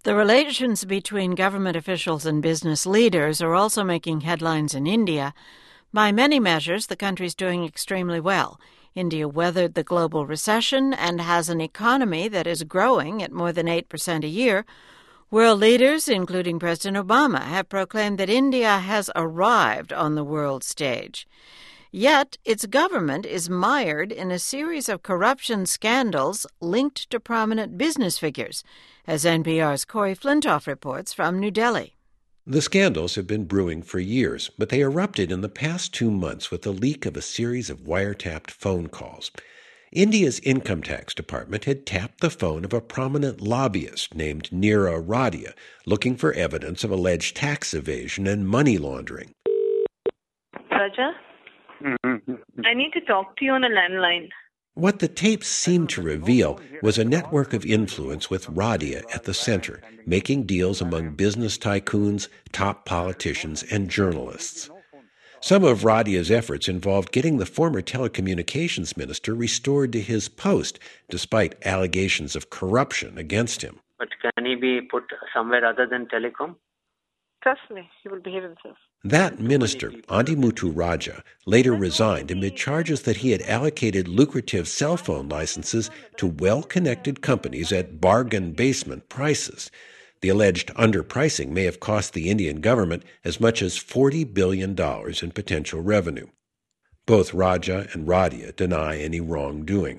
The relations between government officials and business leaders are also making headlines in India. By many measures, the country's doing extremely well. India weathered the global recession and has an economy that is growing at more than 8% a year. World leaders, including President Obama, have proclaimed that India has arrived on the world stage. Yet, its government is mired in a series of corruption scandals linked to prominent business figures, as NPR's Corey Flintoff reports from New Delhi. The scandals have been brewing for years, but they erupted in the past 2 months with the leak of a series of wiretapped phone calls. India's income tax department had tapped the phone of a prominent lobbyist named Neera Radia, looking for evidence of alleged tax evasion and money laundering. Raja? I need to talk to you on a landline. What the tapes seemed to reveal was a network of influence with Radia at the center, making deals among business tycoons, top politicians, and journalists. Some of Radia's efforts involved getting the former telecommunications minister restored to his post, despite allegations of corruption against him. But can he be put somewhere other than telecom? Trust me, he will behave himself. That minister, Andimuthu Raja, later resigned amid charges that he had allocated lucrative cell phone licenses to well-connected companies at bargain basement prices. The alleged underpricing may have cost the Indian government as much as $40 billion in potential revenue. Both Raja and Radia deny any wrongdoing.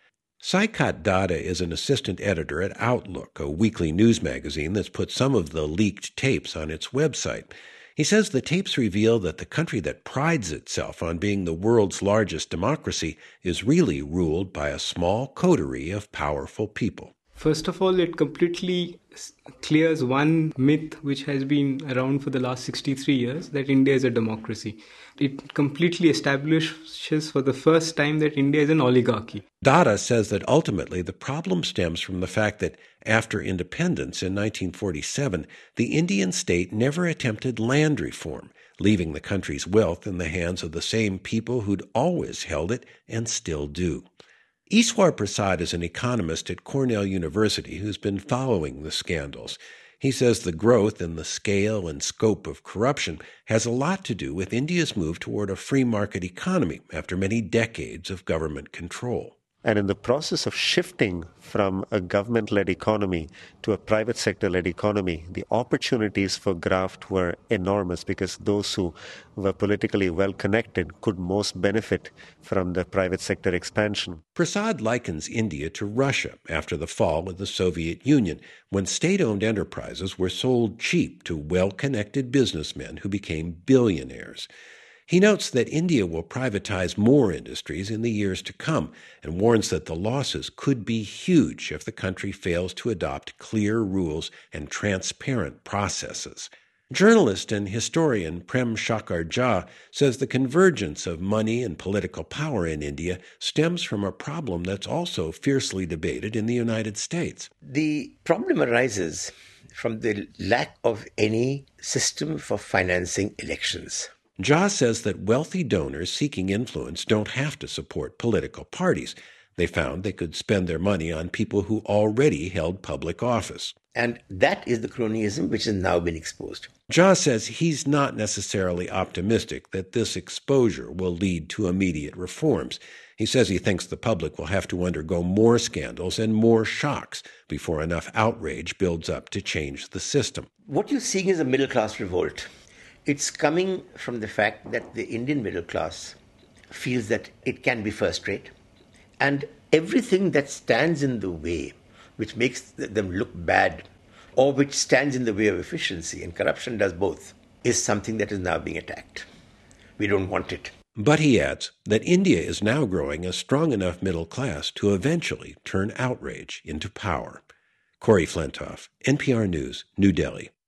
Saikat Datta is an assistant editor at Outlook, a weekly news magazine that's put some of the leaked tapes on its website. He says the tapes reveal that the country that prides itself on being the world's largest democracy is really ruled by a small coterie of powerful people. First of all, it completely clears one myth which has been around for the last 63 years, that India is a democracy. It completely establishes for the first time that India is an oligarchy. Datta says that ultimately the problem stems from the fact that after independence in 1947, the Indian state never attempted land reform, leaving the country's wealth in the hands of the same people who'd always held it and still do. Eswar Prasad is an economist at Cornell University who's been following the scandals. He says the growth in the scale and scope of corruption has a lot to do with India's move toward a free market economy after many decades of government control. And in the process of shifting from a government-led economy to a private sector-led economy, the opportunities for graft were enormous because those who were politically well-connected could most benefit from the private sector expansion. Prasad likens India to Russia after the fall of the Soviet Union, when state-owned enterprises were sold cheap to well-connected businessmen who became billionaires. He notes that India will privatize more industries in the years to come and warns that the losses could be huge if the country fails to adopt clear rules and transparent processes. Journalist and historian Prem Shankar Jha says the convergence of money and political power in India stems from a problem that's also fiercely debated in the United States. The problem arises from the lack of any system for financing elections. Jha says that wealthy donors seeking influence don't have to support political parties. They found they could spend their money on people who already held public office. And that is the cronyism which has now been exposed. Jha says he's not necessarily optimistic that this exposure will lead to immediate reforms. He says he thinks the public will have to undergo more scandals and more shocks before enough outrage builds up to change the system. What you're seeing is a middle-class revolt. It's coming from the fact that the Indian middle class feels that it can be first-rate, and everything that stands in the way, which makes them look bad, or which stands in the way of efficiency, and corruption does both, is something that is now being attacked. We don't want it. But he adds that India is now growing a strong enough middle class to eventually turn outrage into power. Corey Flintoff, NPR News, New Delhi.